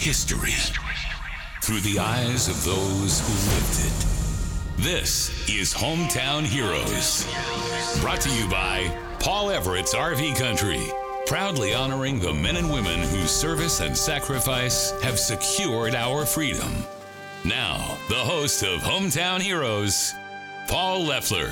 History through the eyes of those who lived it. This is Hometown Heroes. Brought to you by Paul Everett's RV Country. Proudly honoring the men and women whose service and sacrifice have secured our freedom. Now, the host of Hometown Heroes, Paul Leffler.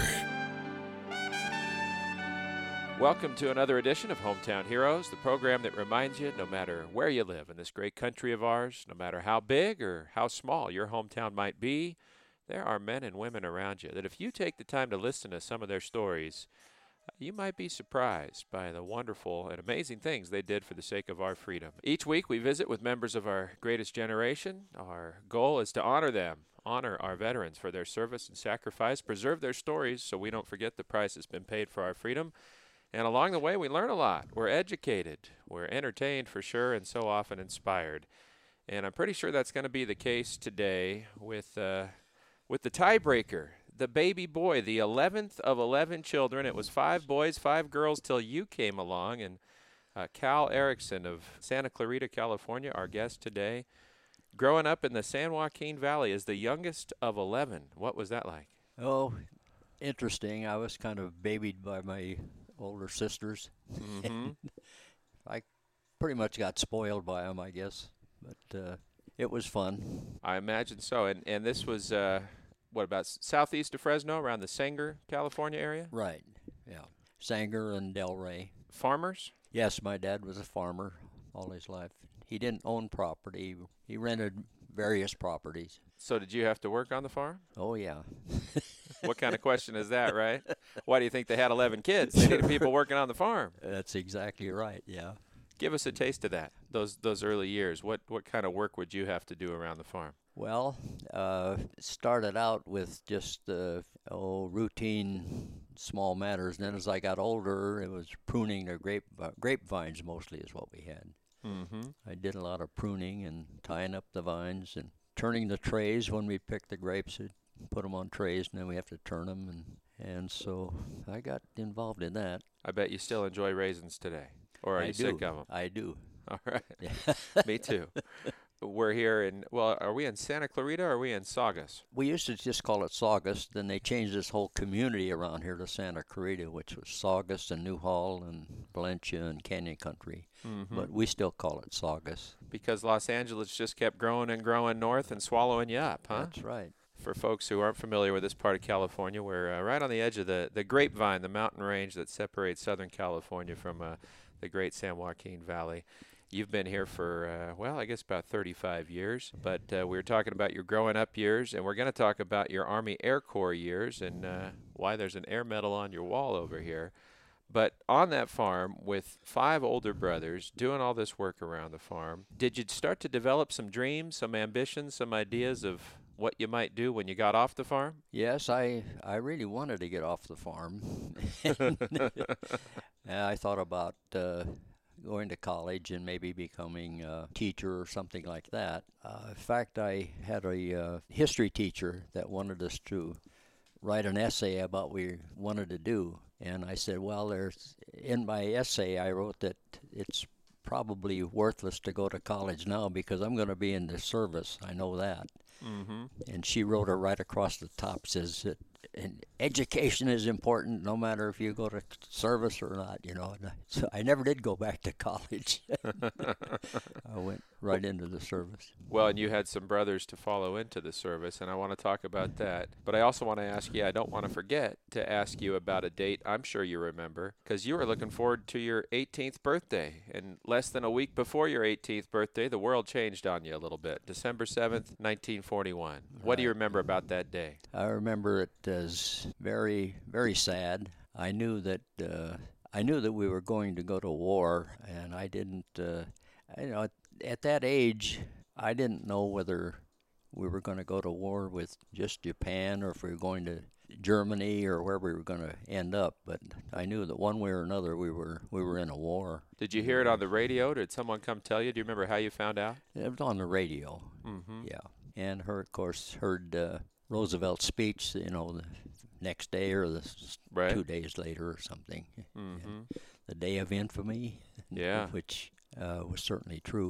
Welcome to another edition of Hometown Heroes, the program that reminds you no matter where you live in this great country of ours, no matter how big or how small your hometown might be, there are men and women around you that if you take the time to listen to some of their stories, you might be surprised by the wonderful and amazing things they did for the sake of our freedom. Each week we visit with members of our greatest generation. Our goal is to honor them, honor our veterans for their service and sacrifice, preserve their stories so we don't forget the price that's been paid for our freedom. And along the way, we learn a lot. We're educated, we're entertained for sure, and so often inspired. And I'm pretty sure that's going to be the case today with the tiebreaker, the baby boy, the 11th of 11 children. It was 5 boys, 5 girls till you came along. And Cal Erickson of Santa Clarita, California, our guest today. Growing up in the San Joaquin Valley as the youngest of 11. What was that like? Oh, interesting. I was kind of babied by my older sisters. Mm-hmm. I pretty much got spoiled by them, I guess, but it was fun. I imagine so. And this was, what, about southeast of Fresno, around the Sanger, California area? Right, yeah. Sanger and Delray. Farmers? Yes, my dad was a farmer all his life. He didn't own property. He rented various properties. So did you have to work on the farm? Oh, yeah. What kind of question is that, right? Why do you think they had 11 kids? They needed people working on the farm. That's exactly right, yeah. Give us a taste of that, those early years. What kind of work would you have to do around the farm? Well, started out with just routine small matters. And then as I got older, it was pruning the grapevines mostly is what we had. Mm-hmm. I did a lot of pruning and tying up the vines and turning the trays when we picked the grapes. We'd put them on trays, and then we have to turn them. And so I got involved in that. I bet you still enjoy raisins today. Or are you sick of them? I do. All right. Me too. We're here in, well, are we in Santa Clarita or are we in Saugus? We used to just call it Saugus. Then they changed this whole community around here to Santa Clarita, which was Saugus and Newhall and Valencia and Canyon Country. Mm-hmm. But we still call it Saugus. Because Los Angeles just kept growing and growing north and swallowing you up, huh? That's right. For folks who aren't familiar with this part of California, we're right on the edge of the Grapevine, the mountain range that separates Southern California from the great San Joaquin Valley. You've been here for, I guess about 35 years. But we were talking about your growing up years, and we're going to talk about your Army Air Corps years and why there's an air medal on your wall over here. But on that farm with 5 older brothers doing all this work around the farm, did you start to develop some dreams, some ambitions, some ideas of what you might do when you got off the farm? Yes, I really wanted to get off the farm. I thought about going to college and maybe becoming a teacher or something like that. In fact, I had a history teacher that wanted us to write an essay about what we wanted to do. And I said, well, in my essay, I wrote that it's probably worthless to go to college now because I'm going to be in the service. I know that. Mm-hmm. And she wrote it right across the top, says that education is important no matter if you go to service or not, you know. So I never did go back to college. I went right into the service. Well, and you had some brothers to follow into the service, and I want to talk about that. But I also want to ask you, I don't want to forget to ask you about a date I'm sure you remember, because you were looking forward to your 18th birthday. And less than a week before your 18th birthday, the world changed on you a little bit. December 7th, 1941. Right. What do you remember about that day? I remember it as very, very sad. I knew that we were going to go to war, and I didn't, at that age, I didn't know whether we were going to go to war with just Japan or if we were going to Germany or where we were going to end up. But I knew that one way or another we were in a war. Did you hear it on the radio? Did someone come tell you? Do you remember how you found out? It was on the radio. Mm-hmm. Yeah, and of course, heard Roosevelt's speech, the next day or right. 2 days later or something. Mm-hmm. The day of infamy, yeah, which was certainly true.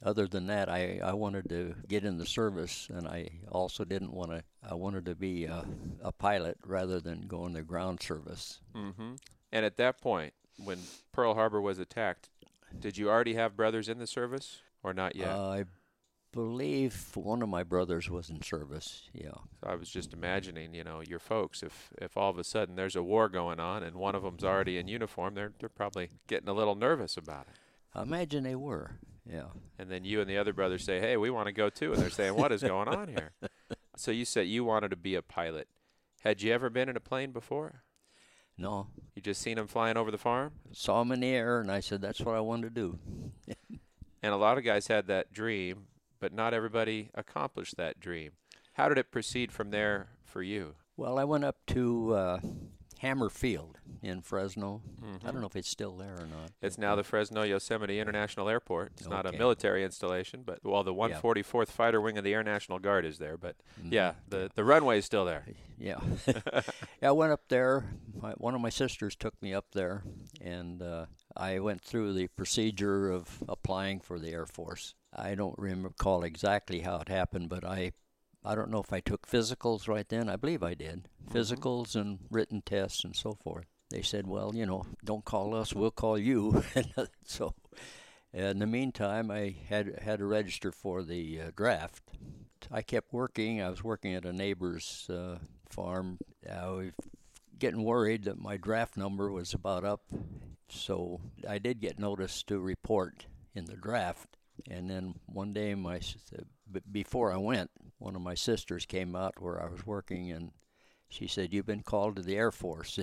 other than that, I wanted to get in the service, and I also didn't want to. I wanted to be a pilot rather than go in the ground service. Mm-hmm. And at that point, when Pearl Harbor was attacked, did you already have brothers in the service or not yet? I believe one of my brothers was in service. Yeah. So I was just imagining, your folks. If all of a sudden there's a war going on and one of them's already in uniform, they're probably getting a little nervous about it. I imagine they were. Yeah. And then you and the other brothers say, "Hey, we want to go too," and they're saying, "What is going on here?" So you said you wanted to be a pilot. Had you ever been in a plane before? No. You just seen them flying over the farm? Saw them in the air, and I said, that's what I wanted to do. And a lot of guys had that dream, but not everybody accomplished that dream. How did it proceed from there for you? Well, I went up to Hammer Field in Fresno. Mm-hmm. I don't know if it's still there or not. It's now the Fresno Yosemite International Airport. It's not a Okay. military installation, but, well, the 144th Fighter Wing of the Air National Guard is there. But, yeah, the runway is still there. Yeah. Yeah, I went up there. One of my sisters took me up there, and I went through the procedure of applying for the Air Force. I don't recall exactly how it happened, but I don't know if I took physicals right then. I believe I did. Physicals and written tests and so forth. They said, well, don't call us, we'll call you. So in the meantime, I had to register for the draft. I kept working. I was working at a neighbor's farm. I was getting worried that my draft number was about up. So I did get notice to report in the draft. And then one day, before I went, one of my sisters came out where I was working, and she said, "You've been called to the Air Force."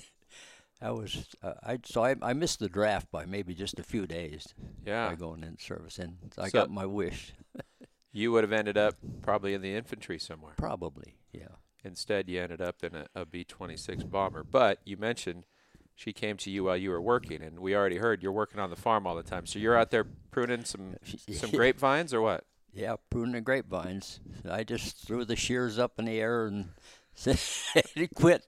I missed the draft by maybe just a few days. Yeah. By going in service, and I So- got my wish. You would have ended up probably in the infantry somewhere. Probably, yeah. Instead, you ended up in a B-26 bomber. But you mentioned she came to you while you were working, and we already heard you're working on the farm all the time. So you're out there pruning some grapevines or what? Yeah, pruning the grapevines. I just threw the shears up in the air and quit.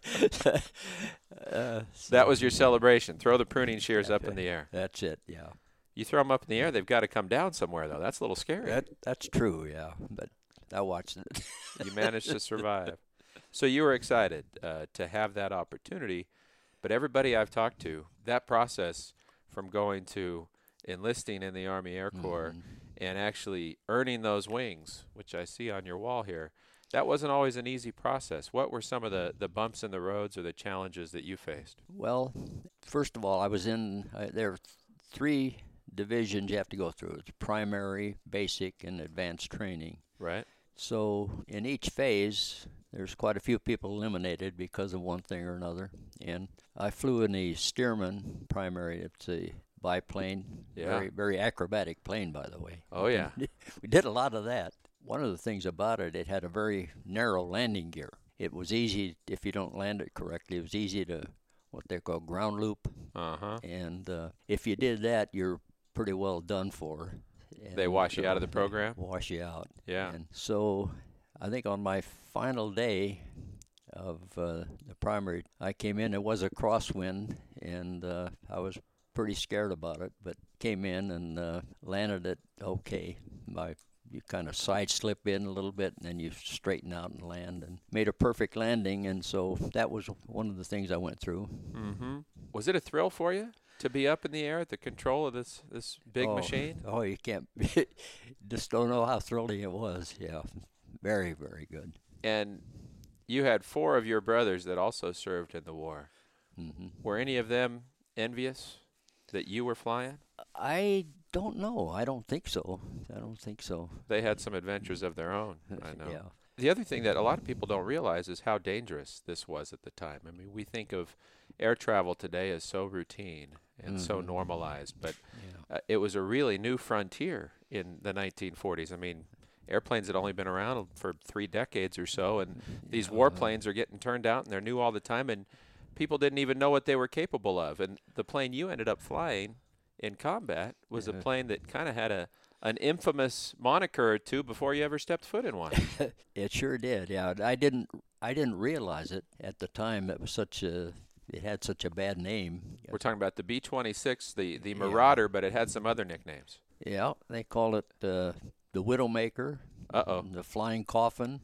That was your celebration. Throw the pruning shears up in the air. That's it, yeah. You throw them up in the air, they've got to come down somewhere, though. That's a little scary. That's true, yeah. But I watched it. You managed to survive. So you were excited to have that opportunity. But everybody I've talked to, that process from going to enlisting in the Army Air Corps and actually earning those wings, which I see on your wall here, that wasn't always an easy process. What were some of the bumps in the roads or the challenges that you faced? Well, first of all, I was there are 3 divisions you have to go through. It's primary, basic, and advanced training. Right. So in each phase, there's quite a few people eliminated because of one thing or another. And I flew in the Stearman primary. It's a biplane, very, very acrobatic plane, by the way. Oh, yeah. We did a lot of that. One of the things about it, it had a very narrow landing gear. It was easy, if you don't land it correctly, it was easy to what they call ground loop. Uh-huh. And if you did that, you're pretty well done for. And They wash you out of the program? Wash you out. Yeah. And so I think on my final day of the primary, I came in. It was a crosswind, and I was pretty scared about it, but came in and landed it okay. You kind of side slip in a little bit, and then you straighten out and land, and made a perfect landing. And so that was one of the things I went through. Mm-hmm. Was it a thrill for you to be up in the air at the control of this big machine? Oh, you can't just don't know how thrilling it was. Yeah, very, very good. And you had 4 of your brothers that also served in the war. Mm-hmm. Were any of them envious that you were flying? I don't know. I don't think so. They had some adventures of their own, I know. Yeah. The other thing that a lot of people don't realize is how dangerous this was at the time. I mean, we think of air travel today as so routine and so normalized, but it was a really new frontier in the 1940s. I mean, airplanes had only been around for 3 decades or so, and these warplanes are getting turned out, and they're new all the time, and people didn't even know what they were capable of. And the plane you ended up flying in combat was a plane that kind of had an infamous moniker or two before you ever stepped foot in one. It sure did. Yeah, I didn't realize it at the time. It had such a bad name. We're talking about the B-26, the Marauder, but it had some other nicknames. Yeah, they call it the Widowmaker, Uh-oh. the Flying Coffin.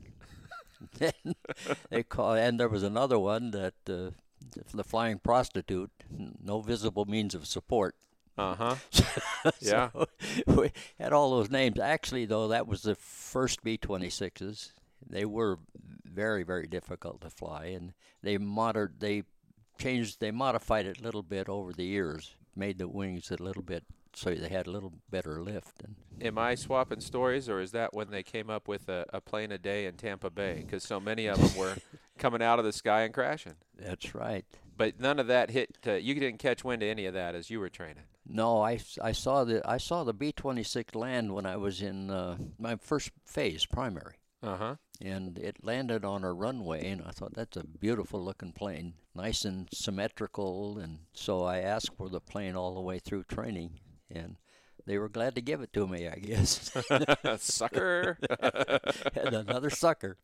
And there was another one that the Flying Prostitute, no visible means of support. Uh-huh. Yeah. So we had all those names. Actually, though, that was the first B-26s. They were very, very difficult to fly, and they modified it a little bit over the years, made the wings a little bit so they had a little better lift. And Am I swapping stories, or is that when they came up with a plane a day in Tampa Bay? Because so many of them were coming out of the sky and crashing. that's right. But none of that hit. You didn't catch wind of any of that as you were training. No, I saw the B-26 land when I was in my first phase, primary. Uh-huh. And it landed on a runway, and I thought, that's a beautiful looking plane, nice and symmetrical. And so I asked for the plane all the way through training, and they were glad to give it to me, I guess. Sucker. And another sucker.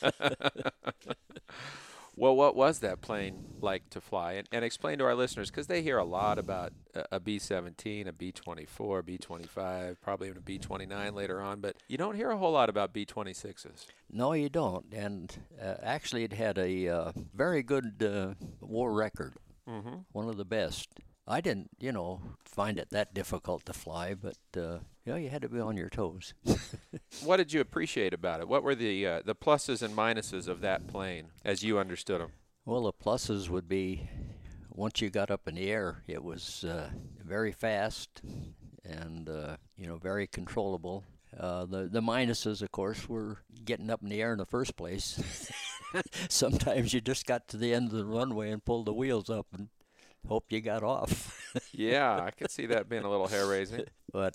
Well, what was that plane like to fly? And explain to our listeners, because they hear a lot about a B-17, a B-24, B-25, probably even a B-29 later on, but you don't hear a whole lot about B-26s. No, you don't. And actually, it had a very good war record, one of the best. I didn't, find it that difficult to fly, but you had to be on your toes. What did you appreciate about it? What were the pluses and minuses of that plane as you understood them? Well, the pluses would be once you got up in the air, it was very fast and very controllable. The minuses, of course, were getting up in the air in the first place. Sometimes you just got to the end of the runway and pulled the wheels up and hope you got off. Yeah, I could see that being a little hair-raising. But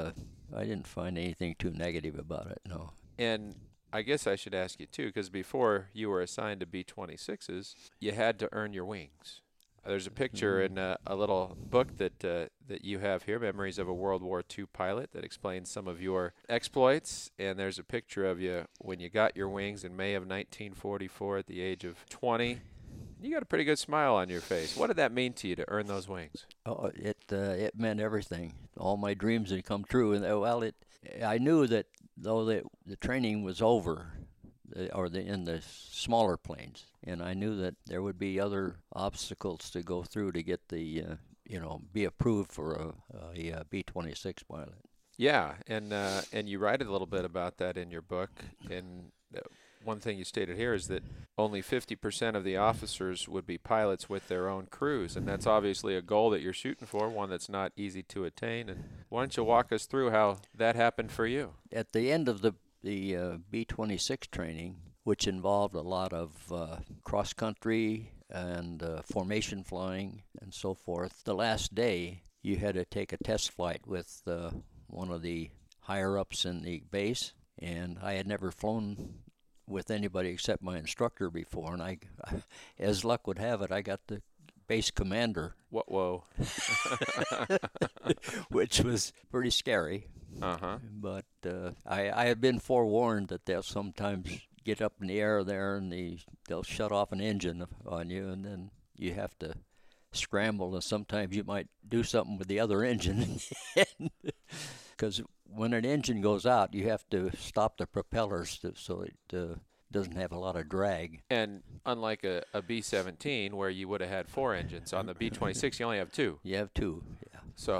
I didn't find anything too negative about it, no. And I guess I should ask you, too, because before you were assigned to B-26s, you had to earn your wings. There's a picture in a little book that you have here, Memories of a World War II Pilot, that explains some of your exploits. And there's a picture of you when you got your wings in May of 1944 at the age of 20. You got a pretty good smile on your face. What did that mean to you to earn those wings? Oh, it meant everything. All my dreams had come true, and I knew that though the training was over, in the smaller planes, and I knew that there would be other obstacles to go through to get the be approved for a B-26 pilot. Yeah, and you write a little bit about that in your book. And one thing you stated here is that only 50% of the officers would be pilots with their own crews, and that's obviously a goal that you're shooting for, one that's not easy to attain. And why don't you walk us through how that happened for you? At the end of the B-26 training, which involved a lot of cross-country and formation flying and so forth, the last day you had to take a test flight with one of the higher-ups in the base, and I had never flown with anybody except my instructor before, and I as luck would have it, I got the base commander. Whoa. Which was pretty scary. Uh-huh. But I had been forewarned that they'll sometimes get up in the air there and they'll shut off an engine on you, and then you have to scramble, and sometimes you might do something with the other engine. Because when an engine goes out, you have to stop the propellers so it doesn't have a lot of drag. And unlike a B-17 where you would have had 4 engines, on the B-26 you only have 2. You have 2, yeah.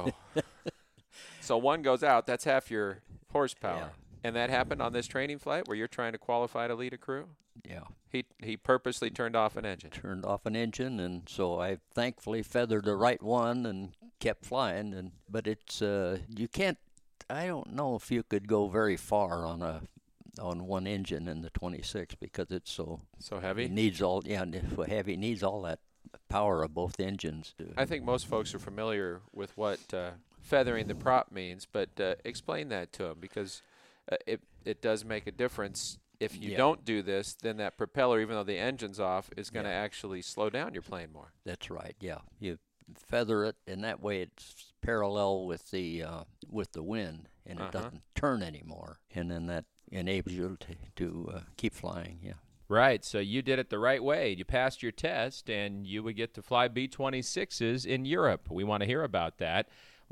So one goes out, that's half your horsepower. Yeah. And that happened on this training flight where you're trying to qualify to lead a crew? Yeah. He purposely turned off an engine. Turned off an engine, and so I thankfully feathered the right one and kept flying. But it's you can't. I don't know if you could go very far on one engine in the 26 because it's so heavy. It needs all heavy. It needs all that power of both engines. I think most folks are familiar with what feathering the prop means, but explain that to them, because it does make a difference. If you don't do this, then that propeller, even though the engine's off, is going to actually slow down your plane more. That's right. Yeah, you feather it, and that way it's parallel with the wind, and it doesn't turn anymore, and then that enables you to keep flying. Yeah. Right. So you did it the right way. You passed your test, and you would get to fly B-26s in Europe. We want to hear about that.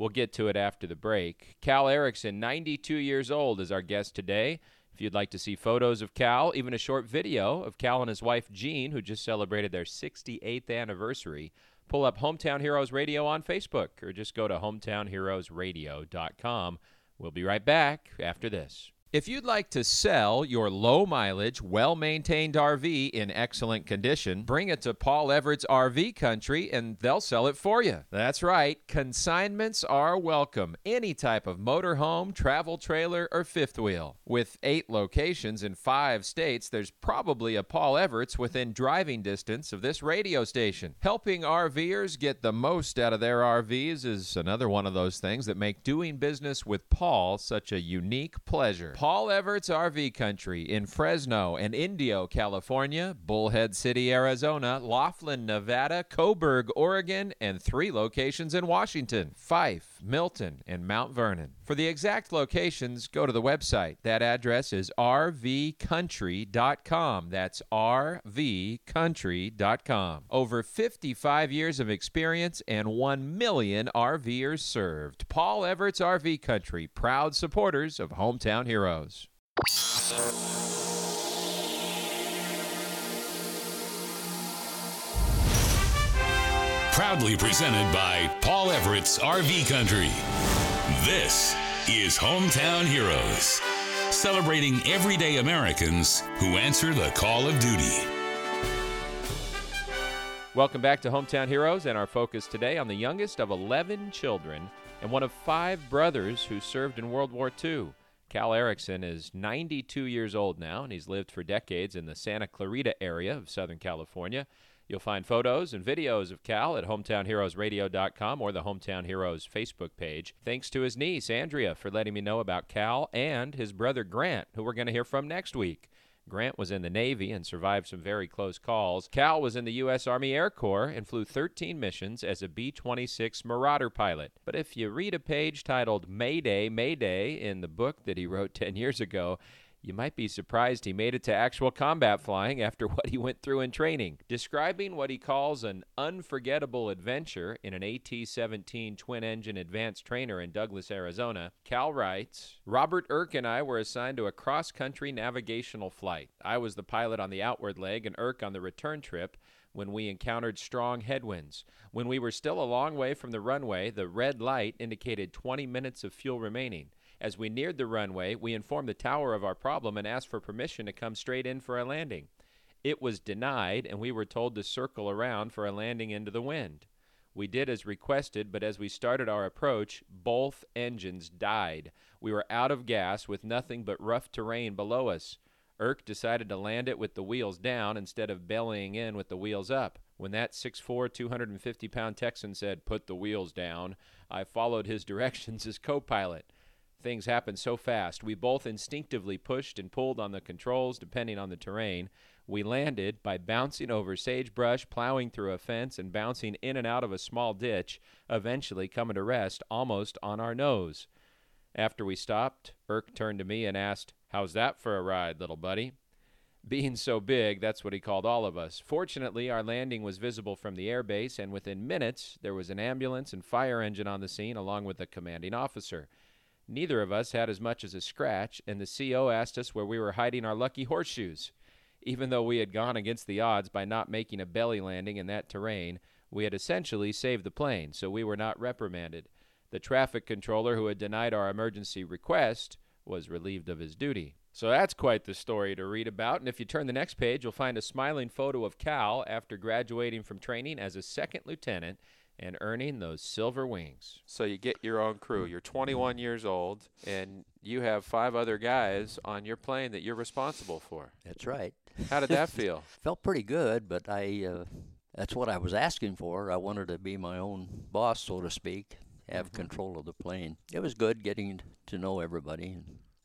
We'll get to it after the break. Cal Erickson, 92 years old, is our guest today. If you'd like to see photos of Cal, even a short video of Cal and his wife Jean, who just celebrated their 68th anniversary, pull up Hometown Heroes Radio on Facebook or just go to hometownheroesradio.com. We'll be right back after this. If you'd like to sell your low-mileage, well-maintained RV in excellent condition, bring it to Paul Everett's RV Country, and they'll sell it for you. That's right. Consignments are welcome. Any type of motorhome, travel trailer, or fifth wheel. With 8 locations in 5 states, there's probably a Paul Everett's within driving distance of this radio station. Helping RVers get the most out of their RVs is another one of those things that make doing business with Paul such a unique pleasure. Paul Everett's RV Country in Fresno and Indio, California, Bullhead City, Arizona, Laughlin, Nevada, Coburg, Oregon, and 3 locations in Washington, Fife, Milton, and Mount Vernon. For the exact locations, go to the website. That address is rvcountry.com. That's rvcountry.com. Over 55 years of experience and 1 million RVers served. Paul Everett's RV Country, proud supporters of Hometown Heroes. Proudly presented by Paul Everett's RV Country. This is Hometown Heroes, celebrating everyday Americans who answer the call of duty. Welcome back to Hometown Heroes, and our focus today on the youngest of 11 children and one of 5 brothers who served in World War II. Cal Erickson is 92 years old now, and he's lived for decades in the Santa Clarita area of Southern California. You'll find photos and videos of Cal at hometownheroesradio.com or the Hometown Heroes Facebook page. Thanks to his niece, Andrea, for letting me know about Cal and his brother, Grant, who we're going to hear from next week. Grant was in the Navy and survived some very close calls. Cal was in the U.S. Army Air Corps and flew 13 missions as a B-26 Marauder pilot. But if you read a page titled Mayday, Mayday in the book that he wrote 10 years ago, you might be surprised he made it to actual combat flying after what he went through in training. Describing what he calls an unforgettable adventure in an AT-17 twin-engine advanced trainer in Douglas, Arizona, Cal writes, Robert Irk and I were assigned to a cross-country navigational flight. I was the pilot on the outward leg and Irk on the return trip when we encountered strong headwinds. When we were still a long way from the runway, the red light indicated 20 minutes of fuel remaining. As we neared the runway, we informed the tower of our problem and asked for permission to come straight in for a landing. It was denied, and we were told to circle around for a landing into the wind. We did as requested, but as we started our approach, both engines died. We were out of gas with nothing but rough terrain below us. Irk decided to land it with the wheels down instead of bellying in with the wheels up. When that 6'4", 250-pound Texan said, "Put the wheels down," I followed his directions as co-pilot. Things happened so fast. We both instinctively pushed and pulled on the controls depending on the terrain. We landed by bouncing over sagebrush, plowing through a fence, and bouncing in and out of a small ditch, eventually coming to rest almost on our nose. After we stopped, Irk turned to me and asked, "How's that for a ride, little buddy?" Being so big, that's what he called all of us. Fortunately, our landing was visible from the airbase, and within minutes, there was an ambulance and fire engine on the scene along with the commanding officer. Neither of us had as much as a scratch, and the CO asked us where we were hiding our lucky horseshoes. Even though we had gone against the odds by not making a belly landing in that terrain, we had essentially saved the plane, so we were not reprimanded. The traffic controller who had denied our emergency request was relieved of his duty. So that's quite the story to read about, and if you turn the next page, you'll find a smiling photo of Cal after graduating from training as a second lieutenant and earning those silver wings. So you get your own crew. You're 21 years old, and you have 5 other guys on your plane that you're responsible for. That's right. How did that feel? Felt pretty good, but that's what I was asking for. I wanted to be my own boss, so to speak, have control of the plane. It was good getting to know everybody.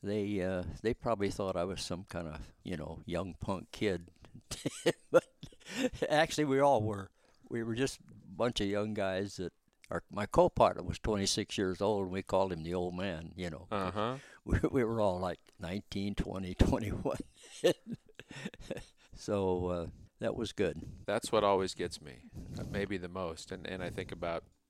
They probably thought I was some kind of, young punk kid. But actually, we all were. We were just a bunch of young guys that my co-partner was 26 years old, and we called him the old man, We were all like 19, 20, 21. So that was good. That's what always gets me, maybe the most. And I think about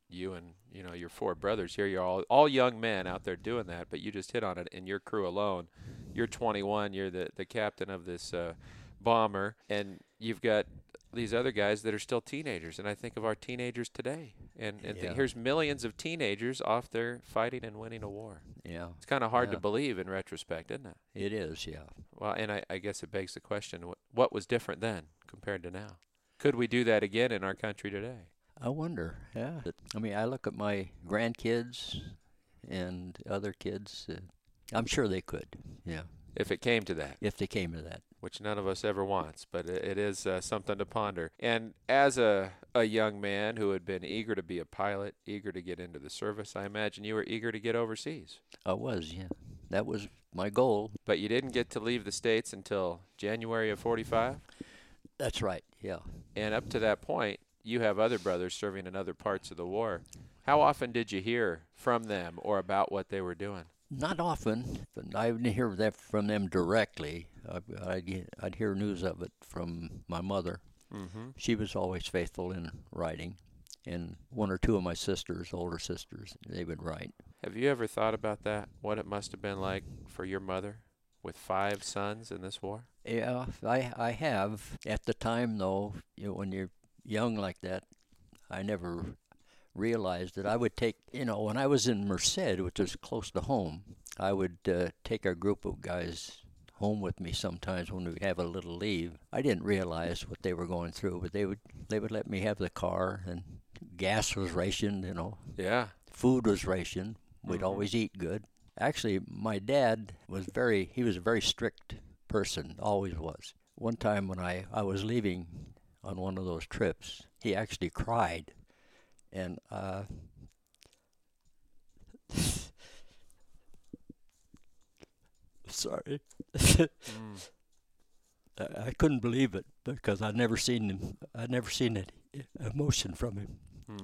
you and your four brothers here. You're all young men out there doing that, but you just hit on it in your crew alone. You're 21. You're the captain of this bomber, and you've got these other guys that are still teenagers. And I think of our teenagers today, and here's millions of teenagers off there fighting and winning a war. Yeah. It's kind of hard to believe in retrospect, isn't it? It is, yeah. Well, and I guess it begs the question, what was different then compared to now? Could we do that again in our country today? I wonder, yeah. I mean, I look at my grandkids and other kids. I'm sure they could, yeah. If it came to that. If they came to that. Which none of us ever wants, but it is something to ponder. And as a young man who had been eager to be a pilot, eager to get into the service, I imagine you were eager to get overseas. I was, yeah. That was my goal. But you didn't get to leave the States until January of 45? That's right, yeah. And up to that point, you have other brothers serving in other parts of the war. How often did you hear from them or about what they were doing? Not often, but I didn't hear that from them directly. I'd hear news of it from my mother. Mm-hmm. She was always faithful in writing. And one or two of my sisters, older sisters, they would write. Have you ever thought about that, what it must have been like for your mother with 5 sons in this war? Yeah, I have. At the time, though, when you're young like that, I never realized that I would take, when I was in Merced, which was close to home, I would take a group of guys home with me sometimes when we'd have a little leave. I didn't realize what they were going through, but they would let me have the car, and gas was rationed, Yeah. Food was rationed. We'd always eat good. Actually, my dad was a very strict person, always was. One time when I was leaving on one of those trips, he actually cried. And sorry. I couldn't believe it because I'd never seen that emotion from him.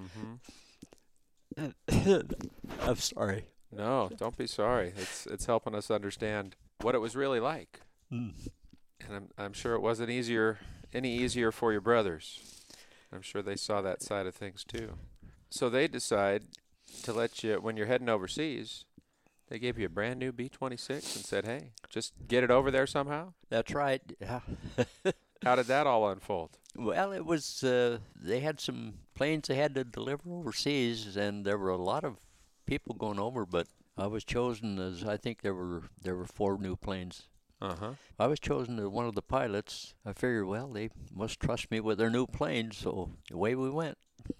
I'm sorry. No, don't be sorry. It's helping us understand what it was really like. And I'm sure it wasn't any easier for your brothers. I'm sure they saw that side of things too. So they decide to let you, when you're heading overseas, they gave you a brand new B-26 and said, hey, just get it over there somehow? That's right. Yeah. How did that all unfold? Well, it was, they had some planes they had to deliver overseas, and there were a lot of people going over, but I was chosen as, I think there were 4 new planes. Uh-huh. I was chosen as one of the pilots. I figured, well, they must trust me with their new plane, so away we went.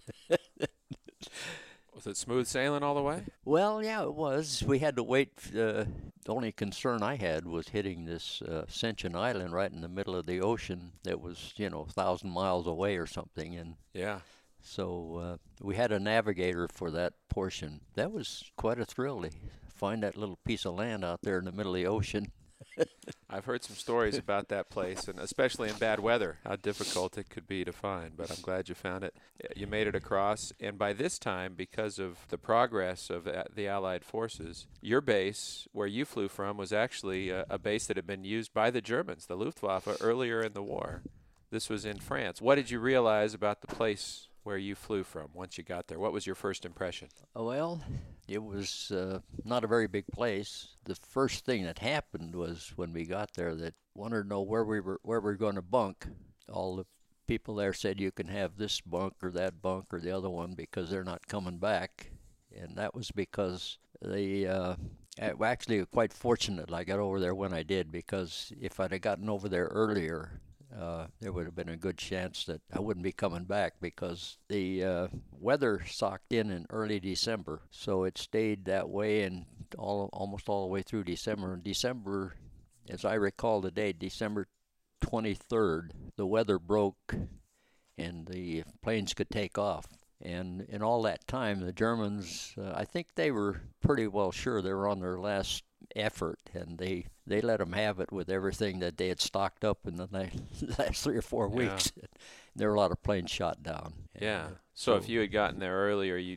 Was it smooth sailing all the way? Well, yeah, it was. We had to wait. The only concern I had was hitting this Ascension Island right in the middle of the ocean that was, 1,000 miles away or something. And yeah. So we had a navigator for that portion. That was quite a thrill to find that little piece of land out there in the middle of the ocean. I've heard some stories about that place, and especially in bad weather, how difficult it could be to find. But I'm glad you found it. You made it across, and by this time, because of the progress of the Allied forces, your base, where you flew from, was actually a base that had been used by the Germans, the Luftwaffe, earlier in the war. This was in France. What did you realize about the place where you flew from once you got there? What was your first impression? Well, it was not a very big place. The first thing that happened was when we got there that wanted to know where we were going to bunk. All the people there said you can have this bunk or that bunk or the other one because they're not coming back. And that was because they actually quite fortunate I got over there when I did, because if I'd have gotten over there earlier, there would have been a good chance that I wouldn't be coming back, because the weather socked in early December, so it stayed that way and almost all the way through December. In December, as I recall the date, December 23rd, the weather broke and the planes could take off. And in all that time, the Germans, I think they were pretty well sure they were on their last effort, and they let them have it with everything that they had stocked up in the last 3 or 4 weeks. There were a lot of planes shot down. Yeah. So if you had gotten there earlier,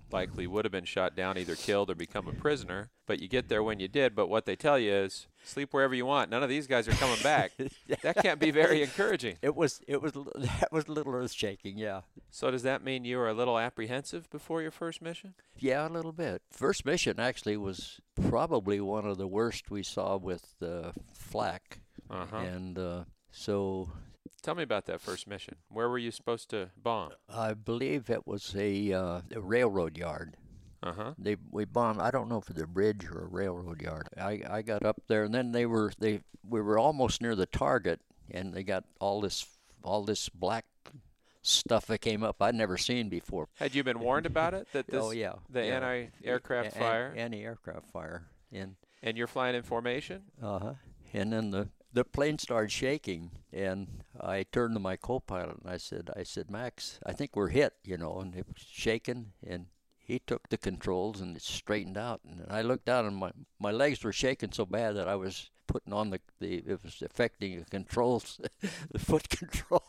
likely would have been shot down, either killed or become a prisoner. But you get there when you did. But what they tell you is, sleep wherever you want. None of these guys are coming back. That can't be very encouraging. That was a little earth-shaking, yeah. So does that mean you were a little apprehensive before your first mission? Yeah, a little bit. First mission actually was probably one of the worst we saw with flak. And so... Tell me about that first mission. Where were you supposed to bomb? I believe it was a railroad yard. We bombed. I don't know if it was a bridge or a railroad yard. I got up there, and then we were almost near the target, and they got all this black stuff that came up I'd never seen before. Had you been warned about it? That this, oh yeah, the anti-aircraft fire. Anti-aircraft fire. And you're flying in formation. And then the plane started shaking, and I turned to my co-pilot and I said, Max, I think we're hit, and it was shaking, and he took the controls and it straightened out. And I looked down and my legs were shaking so bad that I was putting on it was affecting the controls, the foot controls.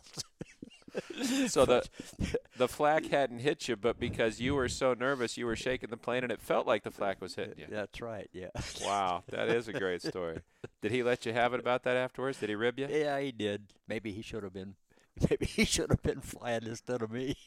So the flak hadn't hit you, but because you were so nervous, you were shaking the plane, and it felt like the flak was hitting you. That's right, yeah. Wow, that is a great story. Did he let you have it about that afterwards? Did he rib you? Yeah, he did. Maybe he should have been flying instead of me.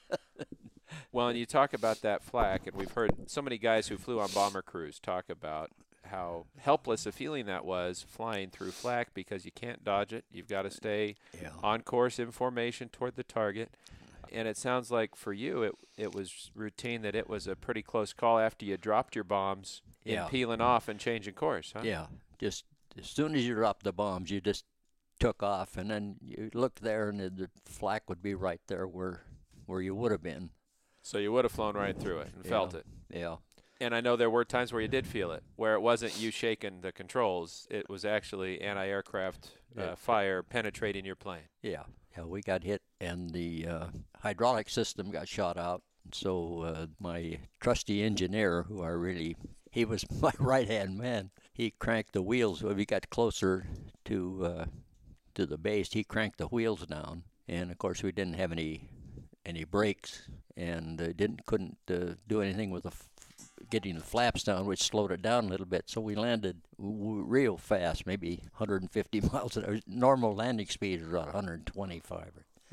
Well, and you talk about that flak, and we've heard so many guys who flew on bomber crews talk about how helpless a feeling that was flying through flak, because you can't dodge it. You've got to stay on course in formation toward the target. And it sounds like for you it was routine, that it was a pretty close call after you dropped your bombs in peeling off and changing course, huh? Yeah, just as soon as you dropped the bombs, you just took off, and then you looked there, and the flak would be right there where you would have been. So you would have flown right through it and felt it. Yeah. And I know there were times where you did feel it, where it wasn't you shaking the controls. It was actually anti-aircraft fire penetrating your plane. Yeah, we got hit, and the hydraulic system got shot out. So my trusty engineer, he was my right-hand man, he cranked the wheels. When we got closer to the base, he cranked the wheels down. And, of course, we didn't have any brakes, and couldn't do anything with getting the flaps down, which slowed it down a little bit. So we landed real fast, maybe 150 miles an hour. Normal landing speed is around 125.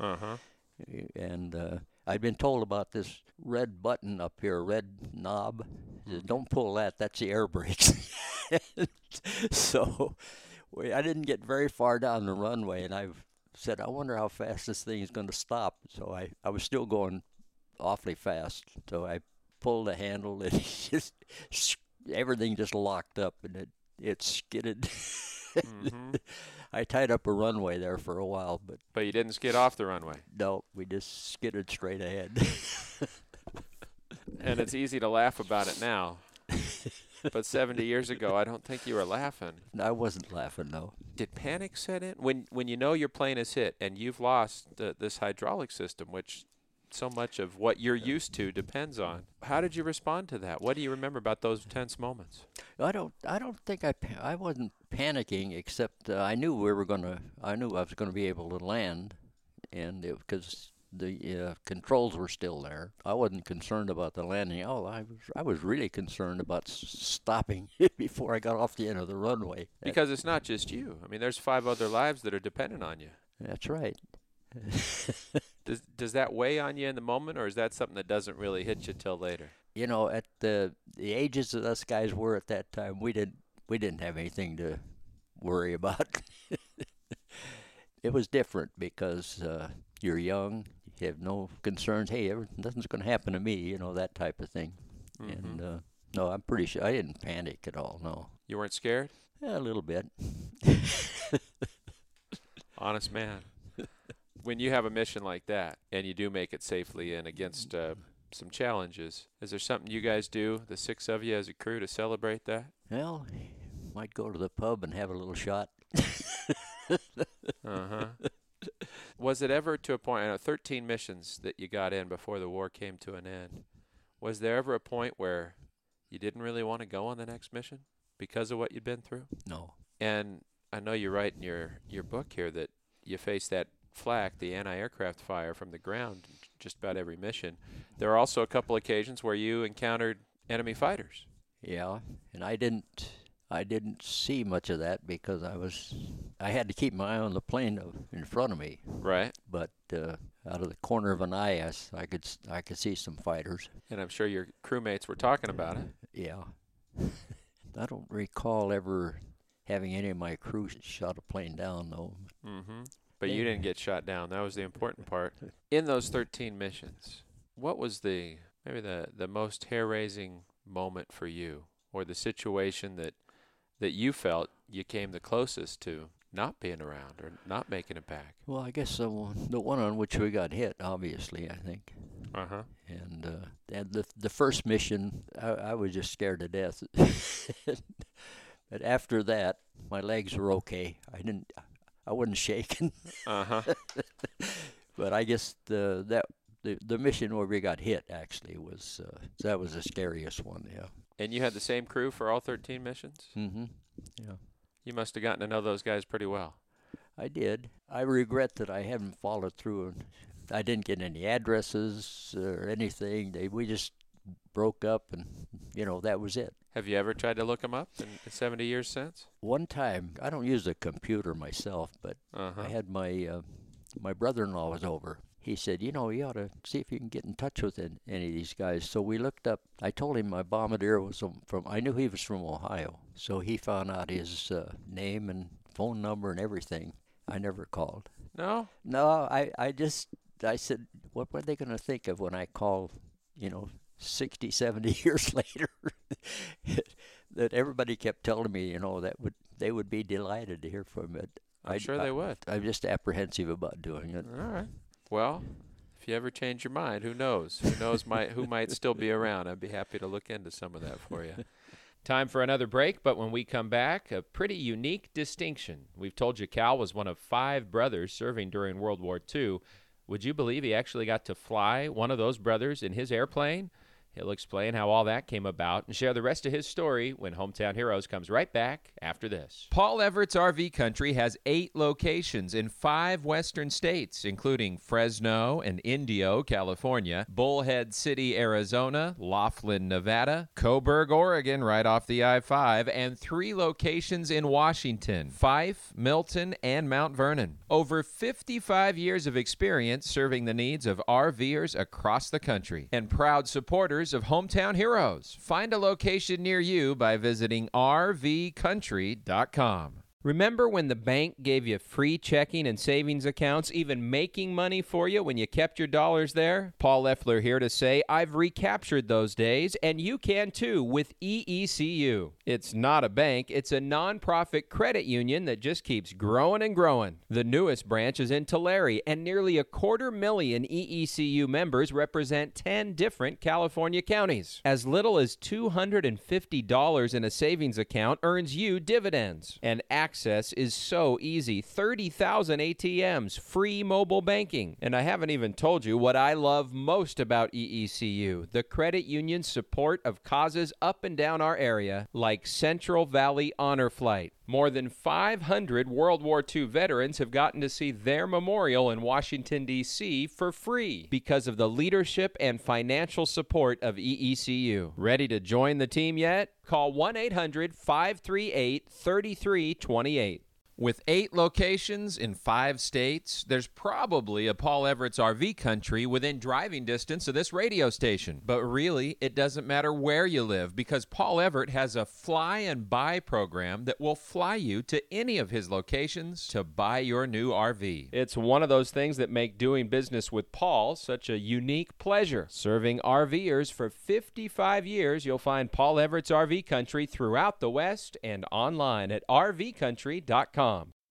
And I'd been told about this red button up here, red knob. Don't pull that. That's the air brakes. So I didn't get very far down the runway, and I said, I wonder how fast this thing is going to stop. So I was still going awfully fast. So I pulled the handle, and everything just locked up, and it skidded. I tied up a runway there for a while, but you didn't skid off the runway. No, we just skidded straight ahead. And it's easy to laugh about it now, but 70 years ago, I don't think you were laughing. I wasn't laughing, no. Did panic set in when you know your plane is hit and you've lost this hydraulic system, which so much of what you're used to depends on? How did you respond to that? What do you remember about those tense moments? I don't think I wasn't panicking, except I knew I was going to be able to land, and because the controls were still there. I wasn't concerned about the landing. I was really concerned about stopping before I got off the end of the runway. Because it's not just you. I mean, there's 5 other lives that are dependent on you. That's right. Does that weigh on you in the moment, or is that something that doesn't really hit you till later? At the ages that us guys were at that time, we didn't have anything to worry about. It was different because you're young, you have no concerns. Hey, nothing's going to happen to me, that type of thing. And no, I'm pretty sure I didn't panic at all. No. You weren't scared? Yeah, a little bit. Honest man. When you have a mission like that and you do make it safely and against some challenges, is there something you guys do, the 6 of you as a crew, to celebrate that? Well, might go to the pub and have a little shot. Was it ever to a point, I know 13 missions that you got in before the war came to an end, was there ever a point where you didn't really want to go on the next mission because of what you'd been through? No. And I know you write in your book here that you faced that flak, the anti-aircraft fire from the ground, just about every mission. There are also a couple occasions where you encountered enemy fighters. Yeah, and I didn't see much of that because I had to keep my eye on the plane in front of me. Right. But out of the corner of an eye, I could see some fighters. And I'm sure your crewmates were talking about it. Yeah. I don't recall ever having any of my crew shot a plane down, though. Mm-hmm. But you didn't get shot down. That was the important part. In those 13 missions, what was maybe the most hair-raising moment for you, or the situation that you felt you came the closest to not being around or not making it back? Well, I guess the one on which we got hit, obviously, I think. Uh-huh. And the first mission, I was just scared to death. But after that, my legs were okay. I wasn't shaking. Uh-huh. But I guess the mission where we got hit actually was that was the scariest one. Yeah. And you had the same crew for all 13 missions? Mm-hmm. Yeah. You must have gotten to know those guys pretty well. I did. I regret that I haven't followed through. And I didn't get any addresses or anything. We just broke up, and that was it. Have you ever tried to look them up in 70 years since? One time, I don't use a computer myself, but I had my brother-in-law was over. He said, you ought to see if you can get in touch with any of these guys. So we looked up. I told him my bombardier was I knew he was from Ohio. So he found out his name and phone number and everything. I never called. No? No, I said, what were they going to think of when I called, 60, 70 years later? That everybody kept telling me, they would be delighted to hear from it. I'm sure they would. I'm just apprehensive about doing it. All right. Well, if you ever change your mind, who knows? Who might still be around? I'd be happy to look into some of that for you. Time for another break, but when we come back, a pretty unique distinction. We've told you Cal was one of 5 brothers serving during World War II. Would you believe he actually got to fly one of those brothers in his airplane? He'll explain how all that came about and share the rest of his story when Hometown Heroes comes right back after this. Paul Everett's RV Country has 8 locations in 5 western states, including Fresno and Indio, California, Bullhead City, Arizona, Laughlin, Nevada, Coburg, Oregon, right off the I-5, and 3 locations in Washington, Fife, Milton, and Mount Vernon. Over 55 years of experience serving the needs of RVers across the country, and proud supporters of Hometown Heroes. Find a location near you by visiting rvcountry.com. Remember when the bank gave you free checking and savings accounts, even making money for you when you kept your dollars there? Paul Leffler here to say I've recaptured those days, and you can too with EECU. It's not a bank, it's a nonprofit credit union that just keeps growing and growing. The newest branch is in Tulare, and nearly 250,000 EECU members represent 10 different California counties. As little as $250 in a savings account earns you dividends. And access is so easy. 30,000 ATMs, free mobile banking. And I haven't even told you what I love most about EECU, the credit union's support of causes up and down our area, like Central Valley Honor Flight. More than 500 World War II veterans have gotten to see their memorial in Washington, D.C. for free because of the leadership and financial support of EECU. Ready to join the team yet? Call 1-800-538-3328. With 8 locations in 5 states, there's probably a Paul Everett's RV Country within driving distance of this radio station. But really, it doesn't matter where you live because Paul Everett has a fly and buy program that will fly you to any of his locations to buy your new RV. It's one of those things that make doing business with Paul such a unique pleasure. Serving RVers for 55 years, you'll find Paul Everett's RV Country throughout the West and online at rvcountry.com.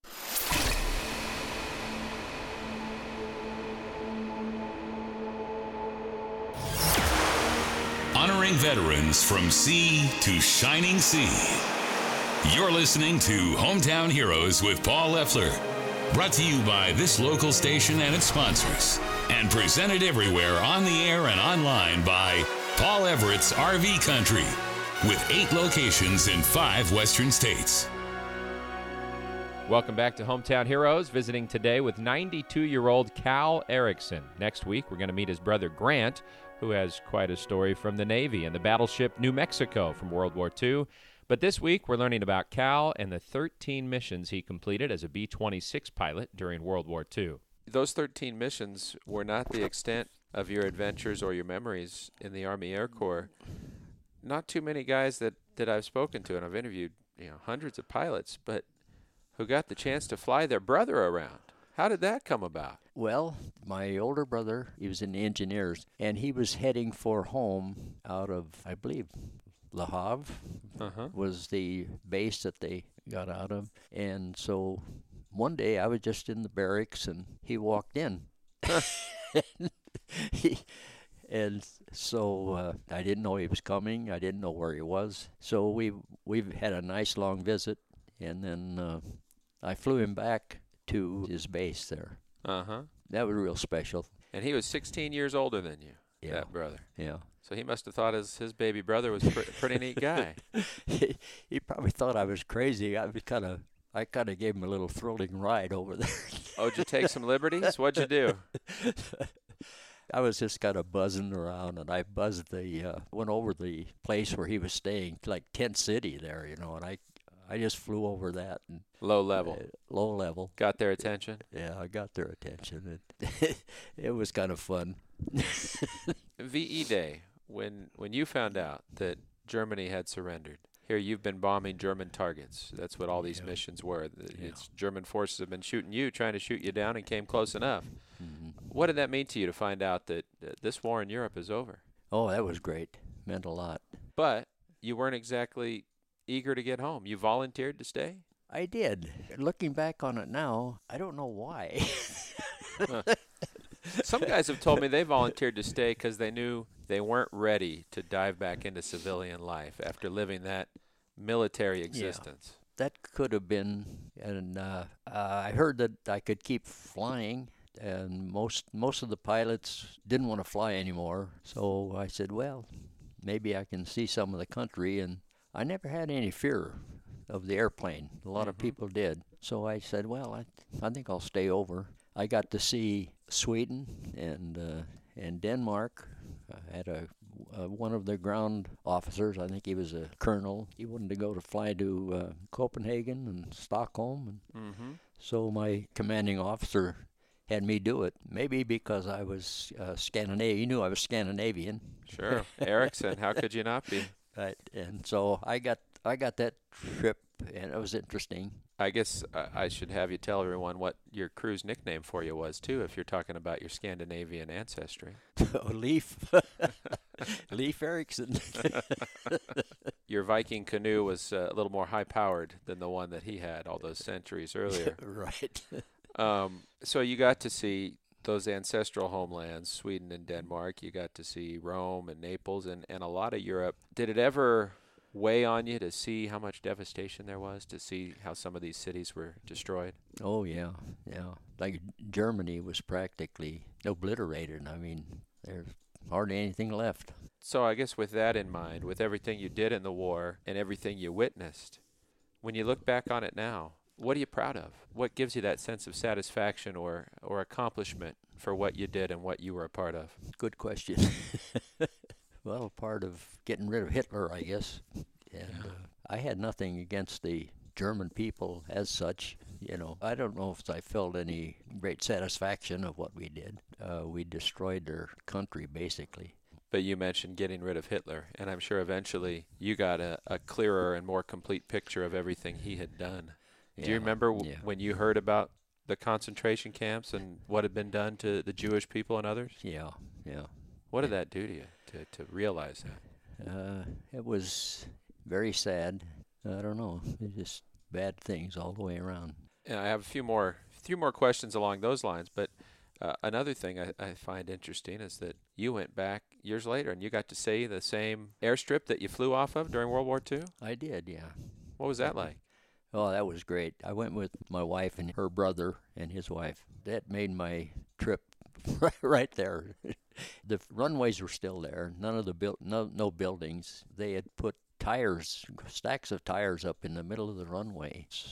Honoring veterans from sea to shining sea. You're listening to Hometown Heroes with Paul Leffler. Brought to you by this local station and its sponsors. And presented everywhere on the air and online by Paul Everett's RV Country. With 8 locations in 5 western states. Welcome back to Hometown Heroes, visiting today with 92-year-old Cal Erickson. Next week, we're going to meet his brother Grant, who has quite a story from the Navy and the battleship New Mexico from World War II. But this week, we're learning about Cal and the 13 missions he completed as a B-26 pilot during World War II. Those 13 missions were not the extent of your adventures or your memories in the Army Air Corps. Not too many guys that I've spoken to, and I've interviewed hundreds of pilots, but who got the chance to fly their brother around. How did that come about? Well, my older brother, he was in the engineers, and he was heading for home out of, I believe, Le Havre was the base that they got out of. And so one day I was just in the barracks, and he walked in. And so I didn't know he was coming. I didn't know where he was. So we've had a nice long visit, and then I flew him back to his base there. That was real special. And he was 16 years older than you, that brother. Yeah. So he must have thought his baby brother was a pretty neat guy. He probably thought I was crazy. I kind of gave him a little thrilling ride over there. Oh, did you take some liberties? What'd you do? I was just kind of buzzing around, and I went over the place where he was staying, like Tent City there, and I just flew over that. And low level. Low level. Got their attention? Yeah, I got their attention. It was kind of fun. VE Day, when you found out that Germany had surrendered, here you've been bombing German targets. That's what all these missions were. It's German forces have been shooting you, trying to shoot you down, and came close enough. What did that mean to you to find out that this war in Europe is over? Oh, that was great. Meant a lot. But you weren't exactly eager to get home. You volunteered to stay? I did. Looking back on it now, I don't know why. Some guys have told me they volunteered to stay because they knew they weren't ready to dive back into civilian life after living that military existence. Yeah, that could have been. And I heard that I could keep flying, and most of the pilots didn't want to fly anymore. So I said, well, maybe I can see some of the country. And I never had any fear of the airplane. A lot of people did. So I said, well, I think I'll stay over. I got to see Sweden and Denmark. I had one of the ground officers, I think he was a colonel. He wanted to fly to Copenhagen and Stockholm. And so my commanding officer had me do it, maybe because I was Scandinavian. He knew I was Scandinavian. Sure. Erickson, how could you not be? Right. And so I got that trip, and it was interesting. I guess I should have you tell everyone what your crew's nickname for you was, too, if you're talking about your Scandinavian ancestry. Leif. Leif Erickson. Your Viking canoe was a little more high-powered than the one that he had all those centuries earlier. Right. So you got to see those ancestral homelands, Sweden and Denmark. You got to see Rome and Naples and a lot of Europe. Did it ever weigh on you to see how much devastation there was, to see how some of these cities were destroyed? Oh, yeah. Like Germany was practically obliterated. I mean, there's hardly anything left. So I guess with that in mind, with everything you did in the war and everything you witnessed, when you look back on it now, what are you proud of? What gives you that sense of satisfaction or accomplishment for what you did and what you were a part of? Good question. Well, part of getting rid of Hitler, I guess. And I had nothing against the German people as such. I don't know if I felt any great satisfaction of what we did. We destroyed their country, basically. But you mentioned getting rid of Hitler, and I'm sure eventually you got a clearer and more complete picture of everything he had done. Do you remember when you heard about the concentration camps and what had been done to the Jewish people and others? Yeah. What did that do to you, to realize that? It was very sad. I don't know. It's just bad things all the way around. And I have a few more questions along those lines, but another thing I find interesting is that you went back years later and you got to see the same airstrip that you flew off of during World War II? I did, yeah. What was that like? Oh, that was great. I went with my wife and her brother and his wife. That made my trip right there. The runways were still there. None of the no buildings. They had put tires, stacks of tires up in the middle of the runway. So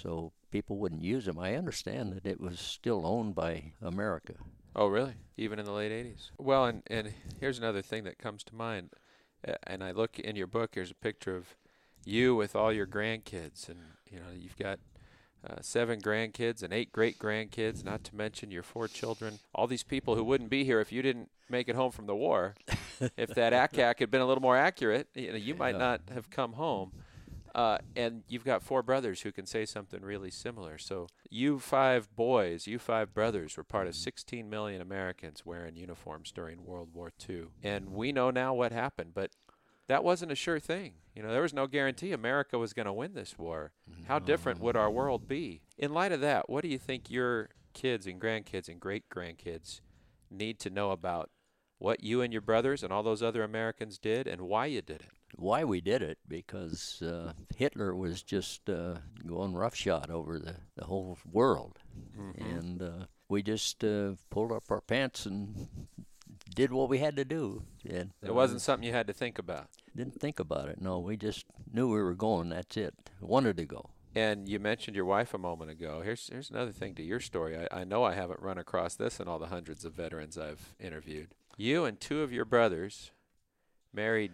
people wouldn't use them. I understand that it was still owned by America. Oh, really? Even in the late 80s? Well, and here's another thing that comes to mind. And I look in your book, here's a picture of you with all your grandkids. And, you've got 7 grandkids and 8 great-grandkids, not to mention your 4 children. All these people who wouldn't be here if you didn't make it home from the war. If that ACAC had been a little more accurate, you might not have come home. And you've got 4 brothers who can say something really similar. So you 5 boys, you 5 brothers were part of 16 million Americans wearing uniforms during World War II. And we know now what happened, but that wasn't a sure thing. There was no guarantee America was going to win this war. How different would our world be? In light of that, what do you think your kids and grandkids and great-grandkids need to know about what you and your brothers and all those other Americans did and why you did it? Why we did it, because Hitler was just going roughshod over the whole world. And we just pulled up our pants and did what we had to do. And it wasn't something you had to think about. Didn't think about it, no. We just knew we were going, that's it. Wanted to go. And you mentioned your wife a moment ago. Here's another thing to your story. I know I haven't run across this in all the hundreds of veterans I've interviewed. You and 2 of your brothers married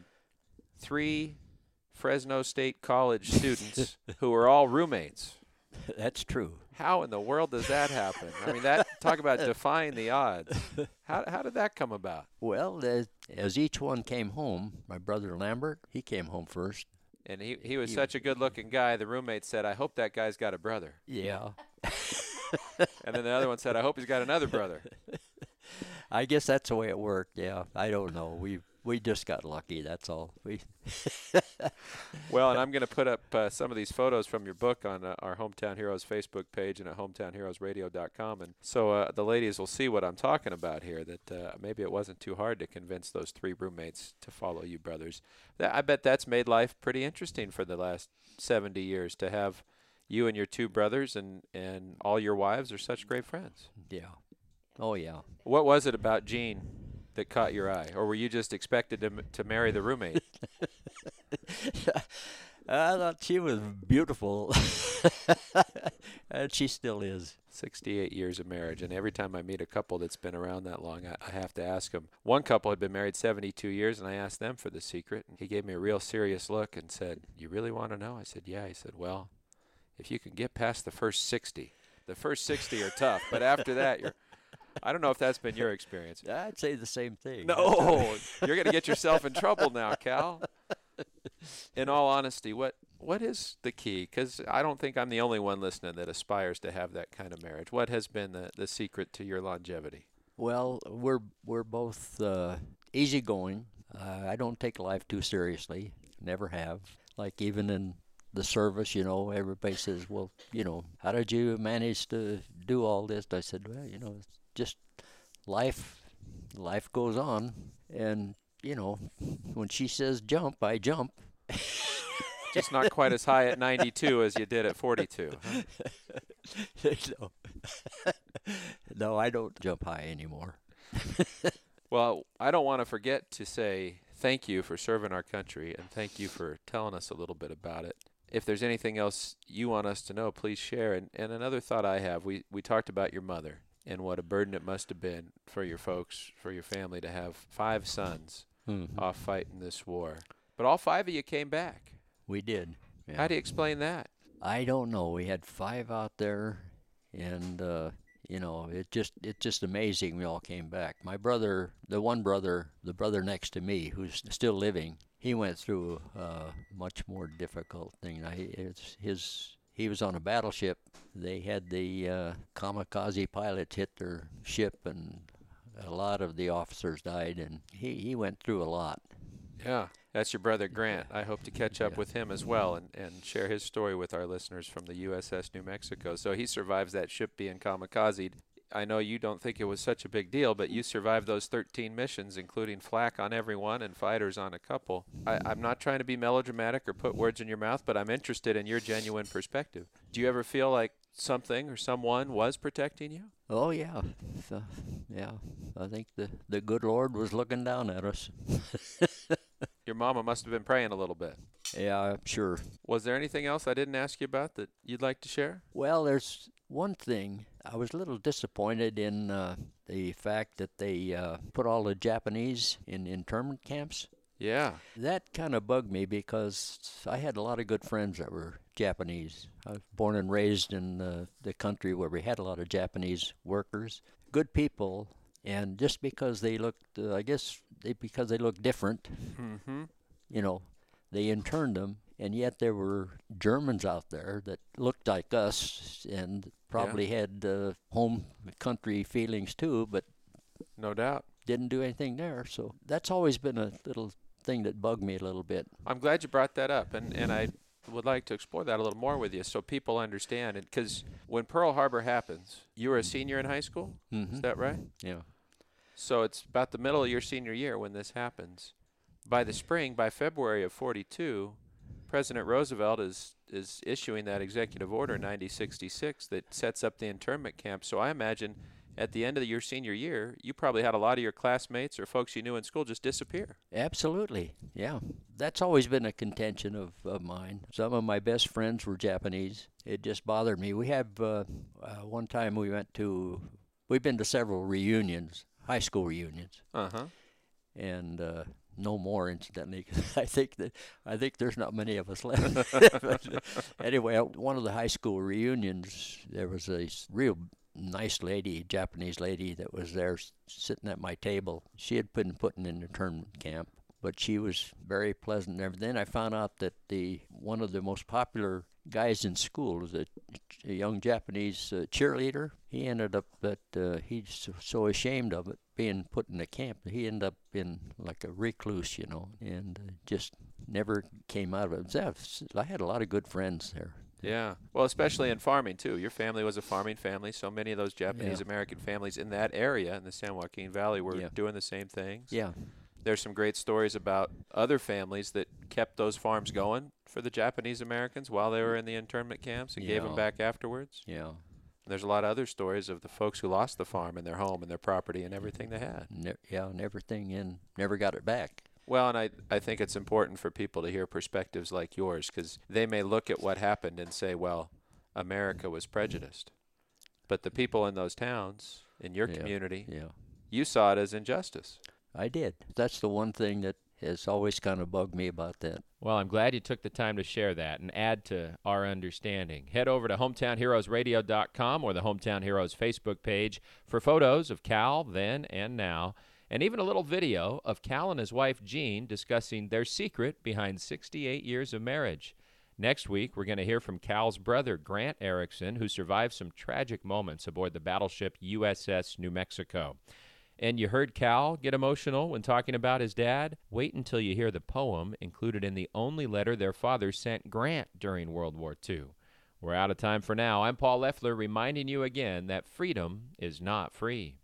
3 Fresno State College students who were all roommates. That's true. How in the world does that happen? I mean, talk about defying the odds. How did that come about? Well, as each one came home, my brother Lambert, he came home first. And he was such a good-looking guy, the roommate said, I hope that guy's got a brother. Yeah. And then the other one said, I hope he's got another brother. I guess that's the way it worked, yeah. I don't know. We just got lucky, that's all. Well, and I'm going to put up some of these photos from your book on our Hometown Heroes Facebook page and at hometownheroesradio.com. And so the ladies will see what I'm talking about here, that maybe it wasn't too hard to convince those 3 roommates to follow you brothers. I bet that's made life pretty interesting for the last 70 years to have you and your 2 brothers and all your wives are such great friends. Yeah. Oh, yeah. What was it about Jean that caught your eye, or were you just expected to marry the roommate? I thought she was beautiful, and she still is. 68 years of marriage, and every time I meet a couple that's been around that long, I have to ask them. One couple had been married 72 years, and I asked them for the secret, and he gave me a real serious look and said, "You really want to know?" I said, "Yeah." He said, "Well, if you can get past the first 60. The first 60 are tough, but after that, I don't know if that's been your experience. I'd say the same thing. No, you're going to get yourself in trouble now, Cal. In all honesty, what is the key? Because I don't think I'm the only one listening that aspires to have that kind of marriage. What has been the secret to your longevity? Well, we're both easygoing. I don't take life too seriously. Never have. Like even in the service, everybody says, well, how did you manage to do all this? I said, well, it's just life goes on, and when she says jump, I jump. Just not quite as high at 92 as you did at 42. Huh? No, I don't jump high anymore. Well, I don't want to forget to say thank you for serving our country, and thank you for telling us a little bit about it. If there's anything else you want us to know, please share. And another thought I have, we talked about your mother and what a burden it must have been for your folks, for your family, to have 5 sons off fighting this war. But all 5 of you came back. We did. Yeah. How do you explain that? I don't know. We had 5 out there, and it's just amazing we all came back. My brother, the brother next to me, who's still living, he went through a much more difficult thing. He was on a battleship. They had the kamikaze pilots hit their ship, and a lot of the officers died, and he went through a lot. Yeah, that's your brother Grant. I hope to catch up with him as well and share his story with our listeners from the USS New Mexico. So he survives that ship being kamikazed. I know you don't think it was such a big deal, but you survived those 13 missions, including flak on every one and fighters on a couple. I'm not trying to be melodramatic or put words in your mouth, but I'm interested in your genuine perspective. Do you ever feel like something or someone was protecting you? Oh, yeah. Yeah. I think the good Lord was looking down at us. Your mama must have been praying a little bit. Yeah, I'm sure. Was there anything else I didn't ask you about that you'd like to share? Well, there's one thing. I was a little disappointed in the fact that they put all the Japanese in internment camps. Yeah. That kind of bugged me because I had a lot of good friends that were Japanese. I was born and raised in the country where we had a lot of Japanese workers, good people, and just because they looked, because they looked different, you know, they interned them, and yet there were Germans out there that looked like us and probably had home country feelings too, but no doubt didn't do anything there. So that's always been a little thing that bugged me a little bit. I'm glad you brought that up, and I would like to explore that a little more with you so people understand. Because when Pearl Harbor happens, you were a senior in high school? Mm-hmm. Is that right? Yeah. So it's about the middle of your senior year when this happens. By the spring, by February of 42, President Roosevelt is issuing that executive order 9066 that sets up the internment camp. So I imagine at the end of your senior year, you probably had a lot of your classmates or folks you knew in school just disappear. Absolutely, yeah. That's always been a contention of mine. Some of my best friends were Japanese. It just bothered me. We have, one time we've been to several reunions, high school reunions. Uh-huh. And no more, incidentally, because I think there's not many of us left. But anyway, at one of the high school reunions, there was a real nice lady, Japanese lady, that was there sitting at my table. She had been put in an internment camp, but she was very pleasant and everything. Then I found out that one of the most popular guys in school was a young Japanese cheerleader. He ended up he's so ashamed of it being put in a camp. He ended up in like a recluse, and just never came out of it. I had a lot of good friends there. Yeah. Well, especially in farming, too. Your family was a farming family, so many of those Japanese-American families in that area, in the San Joaquin Valley, were doing the same things. Yeah. There's some great stories about other families that kept those farms going for the Japanese-Americans while they were in the internment camps and gave them back afterwards. Yeah. And there's a lot of other stories of the folks who lost the farm and their home and their property and everything they had. And everything, and never got it back. Well, and I think it's important for people to hear perspectives like yours, because they may look at what happened and say, well, America was prejudiced. But the people in those towns, in your community, you saw it as injustice. I did. That's the one thing that has always kind of bugged me about that. Well, I'm glad you took the time to share that and add to our understanding. Head over to hometownheroesradio.com or the Hometown Heroes Facebook page for photos of Cal then and now, and even a little video of Cal and his wife Jean discussing their secret behind 68 years of marriage. Next week, we're going to hear from Cal's brother, Grant Erickson, who survived some tragic moments aboard the battleship USS New Mexico. And you heard Cal get emotional when talking about his dad? Wait until you hear the poem included in the only letter their father sent Grant during World War II. We're out of time for now. I'm Paul Leffler, reminding you again that freedom is not free.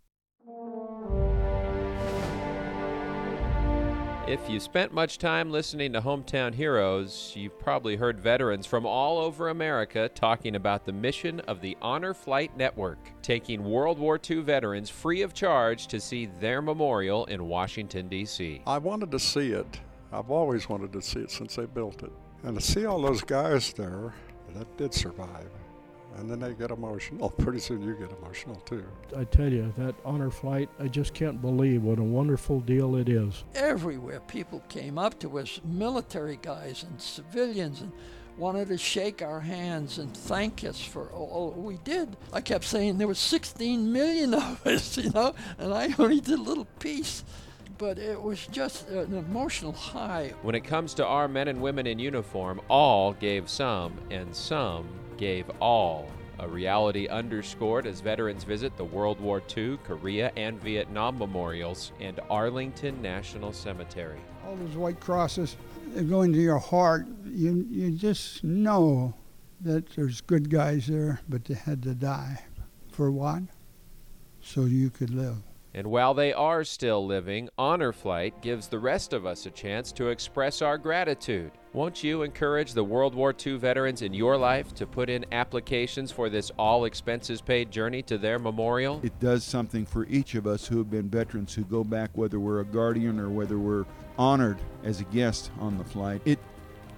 If you spent much time listening to Hometown Heroes, you've probably heard veterans from all over America talking about the mission of the Honor Flight Network, taking World War II veterans free of charge to see their memorial in Washington, D.C. I wanted to see it. I've always wanted to see it since they built it. And to see all those guys there that did survive. And then they get emotional. Pretty soon you get emotional, too. I tell you, that honor flight, I just can't believe what a wonderful deal it is. Everywhere people came up to us, military guys and civilians, and wanted to shake our hands and thank us for all we did. I kept saying there was 16 million of us, and I only did a little piece. But it was just an emotional high. When it comes to our men and women in uniform, all gave some, and some gave all. A reality underscored as veterans visit the World War II, Korea, and Vietnam memorials and Arlington National Cemetery. All those white crosses, they go into your heart. You just know that there's good guys there, but they had to die. For what? So you could live. And while they are still living, Honor Flight gives the rest of us a chance to express our gratitude. Won't you encourage the World War II veterans in your life to put in applications for this all-expenses-paid journey to their memorial? It does something for each of us who have been veterans who go back, whether we're a guardian or whether we're honored as a guest on the flight. It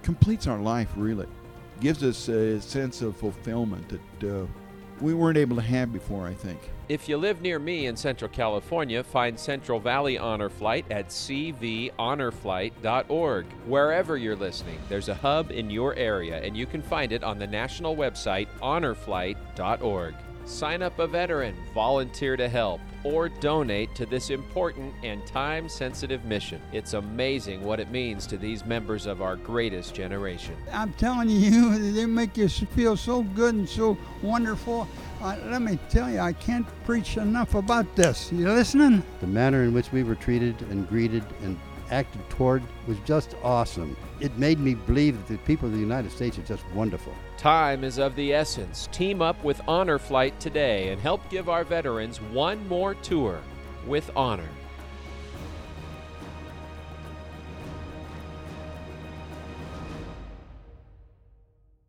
completes our life, really. Gives us a sense of fulfillment that we weren't able to have before, I think. If you live near me in Central California, find Central Valley Honor Flight at cvhonorflight.org. Wherever you're listening, there's a hub in your area, and you can find it on the national website, honorflight.org. Sign up a veteran, volunteer to help, or donate to this important and time-sensitive mission. It's amazing what it means to these members of our greatest generation. I'm telling you, they make you feel so good and so wonderful. Let me tell you, I can't preach enough about this. You listening? The manner in which we were treated and greeted and acted toward was just awesome. It made me believe that the people of the United States are just wonderful. Time is of the essence. Team up with Honor Flight today and help give our veterans one more tour with honor.